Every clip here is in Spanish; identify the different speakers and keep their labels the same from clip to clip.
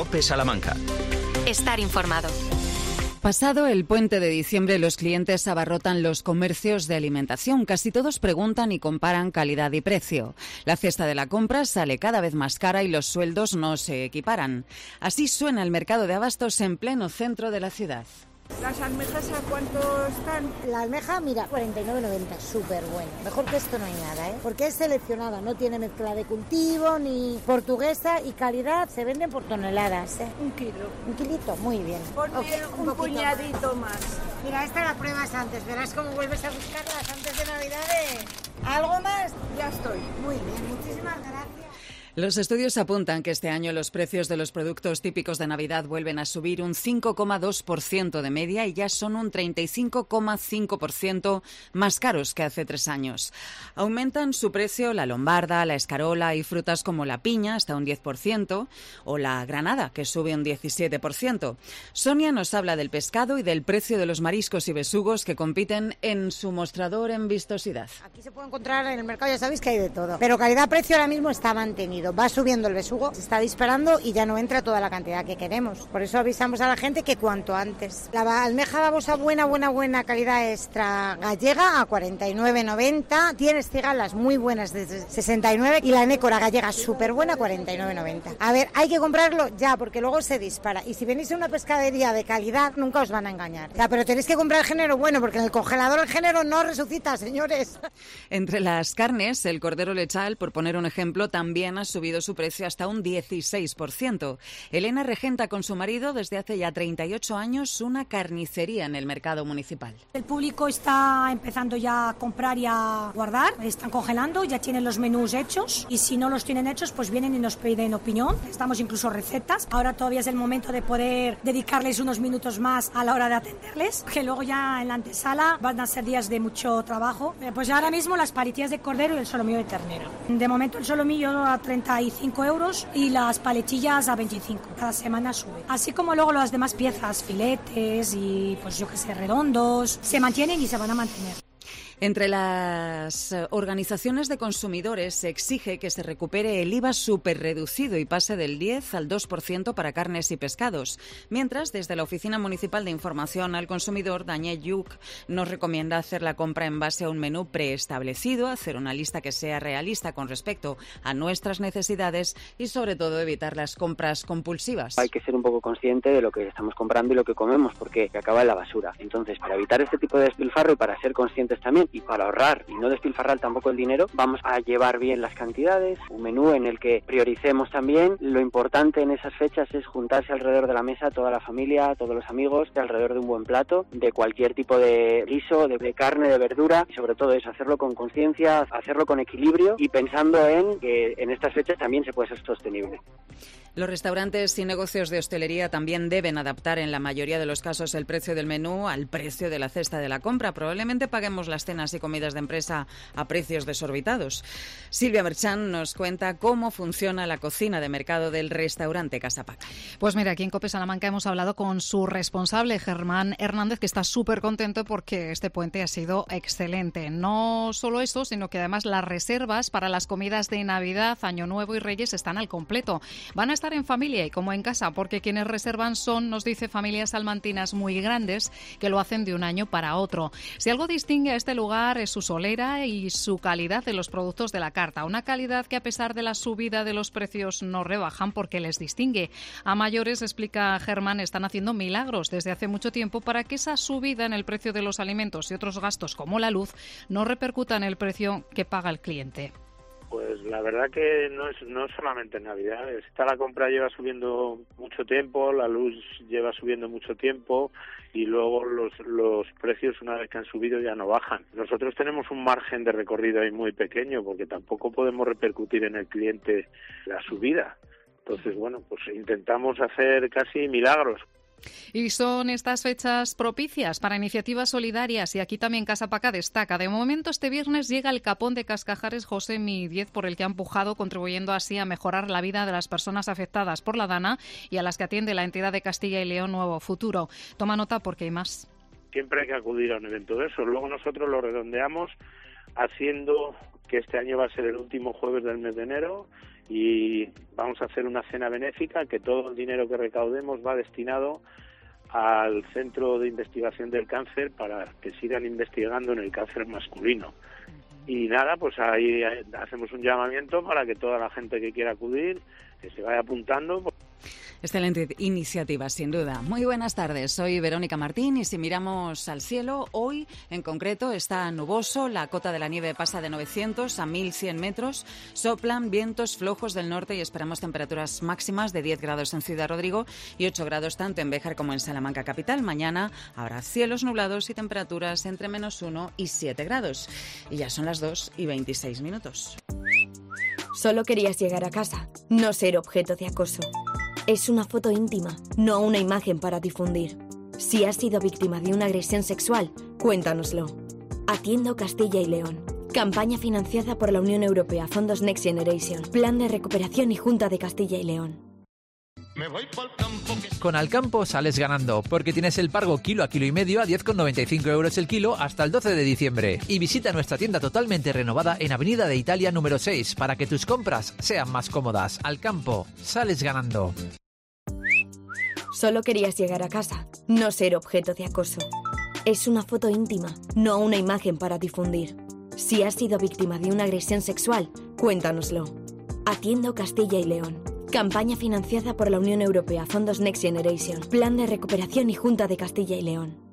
Speaker 1: COPE Salamanca.
Speaker 2: Estar informado.
Speaker 3: Pasado el puente de diciembre, los clientes abarrotan los comercios de alimentación. Casi todos preguntan y comparan calidad y precio. La cesta de la compra sale cada vez más cara y los sueldos no se equiparan. Así suena el mercado de abastos en pleno centro de la ciudad.
Speaker 4: ¿Las almejas a cuánto están?
Speaker 5: La almeja, mira, 49,90, súper bueno. Mejor que esto no hay nada, ¿eh? Porque es seleccionada, no tiene mezcla de cultivo ni portuguesa y calidad, se venden por toneladas, ¿eh?
Speaker 4: 1 kilo.
Speaker 5: 1 kilito, muy bien.
Speaker 4: Ponme un puñadito más.
Speaker 5: Mira, esta la pruebas antes, verás cómo vuelves a buscarlas antes de Navidades. ¿Algo más?
Speaker 4: Ya estoy.
Speaker 5: Muy bien, muchísimas gracias.
Speaker 3: Los estudios apuntan que este año los precios de los productos típicos de Navidad vuelven a subir un 5,2% de media y ya son un 35,5% más caros que hace 3 años. Aumentan su precio la lombarda, la escarola y frutas como la piña hasta un 10% o la granada, que sube un 17%. Sonia nos habla del pescado y del precio de los mariscos y besugos que compiten en su mostrador en vistosidad.
Speaker 5: Aquí se puede encontrar en el mercado, ya sabéis que hay de todo, pero calidad-precio ahora mismo está mantenido. Va subiendo el besugo, se está disparando y ya no entra toda la cantidad que queremos. Por eso avisamos a la gente que cuanto antes. La almeja babosa buena calidad extra gallega a 49,90. Tienes cigalas muy buenas de 69 y la nécora gallega súper buena 49,90. A ver, hay que comprarlo ya porque luego se dispara. Y si venís a una pescadería de calidad nunca os van a engañar. Ya, pero tenéis que comprar el género bueno porque en el congelador el género no resucita, señores.
Speaker 3: Entre las carnes, el cordero lechal, por poner un ejemplo, también ha subido su precio hasta un 16%. Elena regenta con su marido desde hace ya 38 años una carnicería en el mercado municipal.
Speaker 6: El público está empezando ya a comprar y a guardar, están congelando, ya tienen los menús hechos y si no los tienen hechos pues vienen y nos piden opinión, estamos incluso recetas. Ahora todavía es el momento de poder dedicarles unos minutos más a la hora de atenderles, que luego ya en la antesala van a ser días de mucho trabajo. Pues ahora mismo las paritillas de cordero y el solomillo de ternera. De momento el solomillo a 35 euros y las paletillas a 25. Cada semana sube. Así como luego las demás piezas, filetes y pues yo que sé, redondos, se mantienen y se van a mantener.
Speaker 3: Entre las organizaciones de consumidores se exige que se recupere el IVA superreducido y pase del 10 al 2% para carnes y pescados. Mientras, desde la Oficina Municipal de Información al Consumidor, Daniel Lluc nos recomienda hacer la compra en base a un menú preestablecido, hacer una lista que sea realista con respecto a nuestras necesidades y, sobre todo, evitar las compras compulsivas.
Speaker 7: Hay que ser un poco consciente de lo que estamos comprando y lo que comemos, porque acaba en la basura. Entonces, para evitar este tipo de despilfarro y para ser conscientes también, y para ahorrar y no despilfarrar tampoco el dinero, vamos a llevar bien las cantidades, un menú en el que prioricemos también. Lo importante en esas fechas es juntarse alrededor de la mesa, toda la familia, todos los amigos, alrededor de un buen plato, de cualquier tipo de guiso, de carne, de verdura, y sobre todo eso, hacerlo con conciencia, hacerlo con equilibrio y pensando en que en estas fechas también se puede ser sostenible.
Speaker 3: Los restaurantes y negocios de hostelería también deben adaptar en la mayoría de los casos el precio del menú al precio de la cesta de la compra. Probablemente paguemos las cenas y comidas de empresa a precios desorbitados. Silvia Merchán nos cuenta cómo funciona la cocina de mercado del restaurante Casapaca.
Speaker 8: Pues mira, aquí en COPE Salamanca hemos hablado con su responsable, Germán Hernández, que está súper contento porque este puente ha sido excelente. No solo eso, sino que además las reservas para las comidas de Navidad, Año Nuevo y Reyes están al completo. Van a estar en familia y como en casa, porque quienes reservan son, nos dice, familias salmantinas muy grandes que lo hacen de un año para otro. Si algo distingue a este lugar es su solera y su calidad de los productos de la carta. Una calidad que a pesar de la subida de los precios no rebajan porque les distingue. A mayores, explica Germán, están haciendo milagros desde hace mucho tiempo para que esa subida en el precio de los alimentos y otros gastos como la luz no repercuta en el precio que paga el cliente.
Speaker 9: Pues la verdad que no es solamente en Navidades. La compra lleva subiendo mucho tiempo, la luz lleva subiendo mucho tiempo y luego los precios una vez que han subido ya no bajan. Nosotros tenemos un margen de recorrido ahí muy pequeño porque tampoco podemos repercutir en el cliente la subida. Entonces, bueno, pues intentamos hacer casi milagros.
Speaker 8: Y son estas fechas propicias para iniciativas solidarias y aquí también Casapaca destaca. De momento este viernes llega el capón de Cascajares José Mi 10 por el que ha empujado, contribuyendo así a mejorar la vida de las personas afectadas por la dana y a las que atiende la entidad de Castilla y León Nuevo Futuro. Toma nota porque hay más.
Speaker 9: Siempre hay que acudir a un evento de eso. Luego nosotros lo redondeamos haciendo que este año va a ser el último jueves del mes de enero y vamos a hacer una cena benéfica, que todo el dinero que recaudemos va destinado al Centro de Investigación del Cáncer para que sigan investigando en el cáncer masculino. Y nada, pues ahí hacemos un llamamiento para que toda la gente que quiera acudir, que se vaya apuntando.
Speaker 3: Excelente iniciativa, sin duda. Muy buenas tardes, soy Verónica Martín y si miramos al cielo, hoy en concreto está nuboso, la cota de la nieve pasa de 900 a 1100 metros, soplan vientos flojos del norte y esperamos temperaturas máximas de 10 grados en Ciudad Rodrigo y 8 grados tanto en Béjar como en Salamanca capital. Mañana habrá cielos nublados y temperaturas entre -1 y 7 grados. Y ya son las 2:26.
Speaker 1: Solo querías llegar a casa, no ser objeto de acoso. Es una foto íntima, no una imagen para difundir. Si has sido víctima de una agresión sexual, cuéntanoslo. Atiendo Castilla y León. Campaña financiada por la Unión Europea, Fondos Next Generation, Plan de Recuperación y Junta de Castilla y León.
Speaker 10: Con Alcampo sales ganando, porque tienes el pargo kilo a kilo y medio a 10,95 euros el kilo hasta el 12 de diciembre. Y visita nuestra tienda totalmente renovada en Avenida de Italia número 6 para que tus compras sean más cómodas. Alcampo, sales ganando.
Speaker 1: Solo querías llegar a casa, no ser objeto de acoso. Es una foto íntima, no una imagen para difundir. Si has sido víctima de una agresión sexual, cuéntanoslo. Atiendo Castilla y León. Campaña financiada por la Unión Europea, Fondos Next Generation, Plan de Recuperación y Junta de Castilla y León.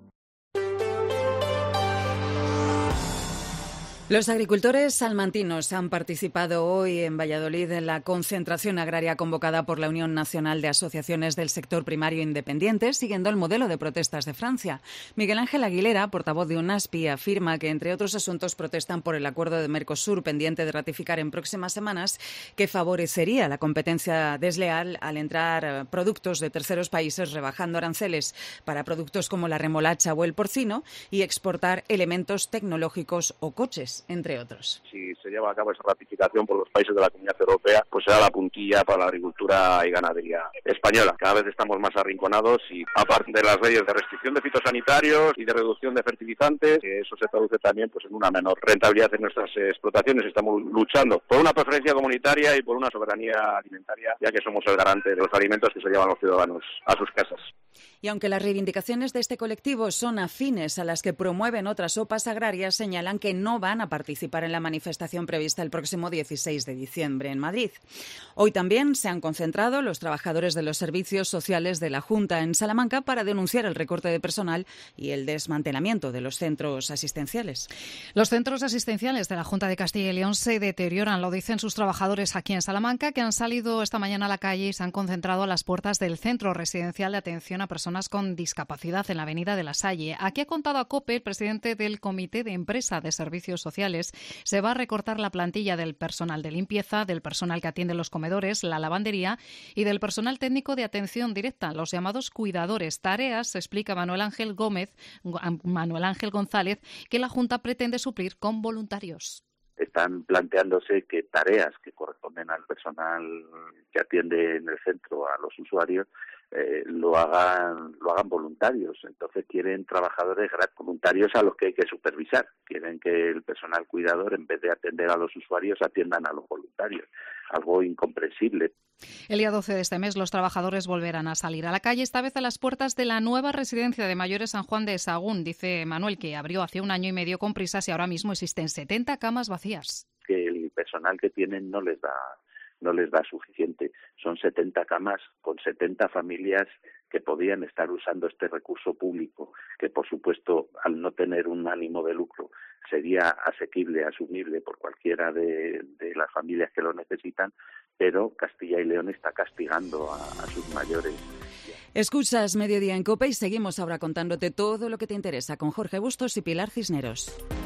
Speaker 3: Los agricultores salmantinos han participado hoy en Valladolid en la concentración agraria convocada por la Unión Nacional de Asociaciones del Sector Primario Independiente, siguiendo el modelo de protestas de Francia. Miguel Ángel Aguilera, portavoz de UNASPI, afirma que, entre otros asuntos, protestan por el acuerdo de Mercosur pendiente de ratificar en próximas semanas, que favorecería la competencia desleal al entrar productos de terceros países, rebajando aranceles para productos como la remolacha o el porcino y exportar elementos tecnológicos o coches, entre otros.
Speaker 11: Si se lleva a cabo esa ratificación por los países de la Comunidad Europea, pues será la puntilla para la agricultura y ganadería española. Cada vez estamos más arrinconados y, aparte de las leyes de restricción de fitosanitarios y de reducción de fertilizantes, que eso se traduce también pues en una menor rentabilidad en nuestras explotaciones. Estamos luchando por una preferencia comunitaria y por una soberanía alimentaria, ya que somos el garante de los alimentos que se llevan los ciudadanos a sus casas.
Speaker 3: Y aunque las reivindicaciones de este colectivo son afines a las que promueven otras OPAs agrarias, señalan que no van a participar en la manifestación prevista el próximo 16 de diciembre en Madrid. Hoy también se han concentrado los trabajadores de los servicios sociales de la Junta en Salamanca para denunciar el recorte de personal y el desmantelamiento de los centros asistenciales.
Speaker 8: Los centros asistenciales de la Junta de Castilla y León se deterioran, lo dicen sus trabajadores aquí en Salamanca, que han salido esta mañana a la calle y se han concentrado a las puertas del Centro Residencial de Atención a Personas con Discapacidad en la Avenida de la Salle. Aquí ha contado a COPE el presidente del Comité de Empresa de Servicios Sociales. Se va a recortar la plantilla del personal de limpieza, del personal que atiende los comedores, la lavandería y del personal técnico de atención directa, los llamados cuidadores. Tareas, explica Manuel Ángel González, que la Junta pretende suplir con voluntarios.
Speaker 12: Están planteándose que tareas que corresponden al personal que atiende en el centro a los usuarios lo hagan voluntarios. Entonces quieren trabajadores voluntarios a los que hay que supervisar. Quieren que el personal cuidador, en vez de atender a los usuarios, atiendan a los voluntarios. Algo incomprensible.
Speaker 8: El día 12 de este mes los trabajadores volverán a salir a la calle, esta vez a las puertas de la nueva residencia de mayores San Juan de Sahagún. Dice Manuel que abrió hace 1 año y medio con prisas y ahora mismo existen 70 camas vacías.
Speaker 12: Que el personal que tienen no les da suficiente. Son 70 camas con 70 familias que podían estar usando este recurso público, que por supuesto al no tener un ánimo de lucro sería asequible, asumible por cualquiera de las familias que lo necesitan, pero Castilla y León está castigando a sus mayores.
Speaker 3: Escuchas Mediodía en COPE y seguimos ahora contándote todo lo que te interesa con Jorge Bustos y Pilar Cisneros.